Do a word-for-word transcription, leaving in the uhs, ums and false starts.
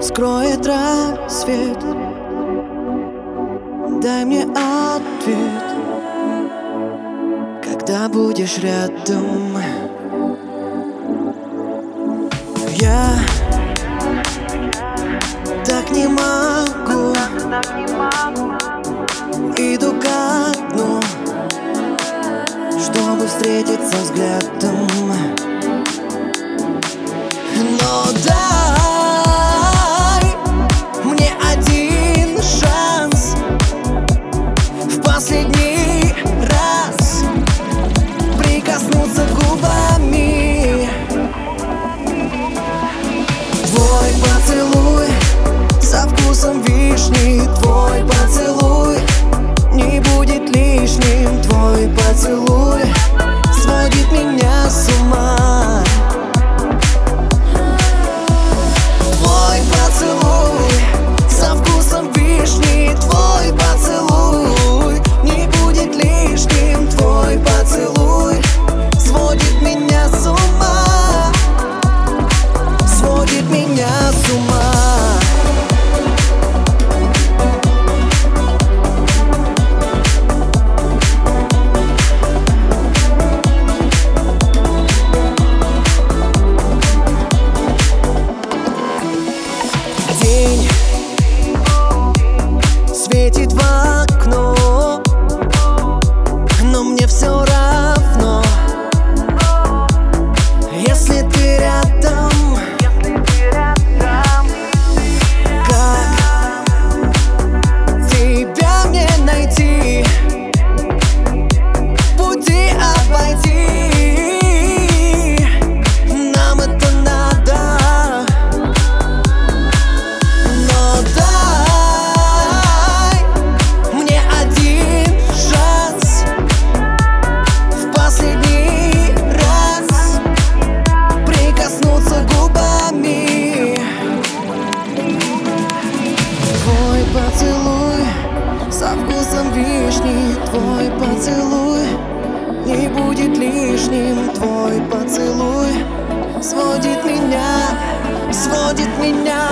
скроет рассвет. Дай мне ответ, когда будешь рядом. Я так не могу, иду ко дну, чтобы встретиться взглядом. Но дай мне один шанс в последний раз прикоснуться губами. Твой поцелуй со вкусом вишни, твой поцелуй не будет лишним. Твой поцелуй сводит меня с ума. Твой поцелуй со вкусом вишни, твой поцелуй не будет лишним. Твой поцелуй сводит меня с ума, сводит меня с ума. День светит в окно, но мне все равно, если ты рядом. Как тебя мне найти, пути обойти? Нам это надо. Но дай мне один шанс в последний раз прикоснуться губами. Твой поцелуй со вкусом вишни, твой поцелуй не будет лишним. Твой поцелуй сводит меня, сводит меня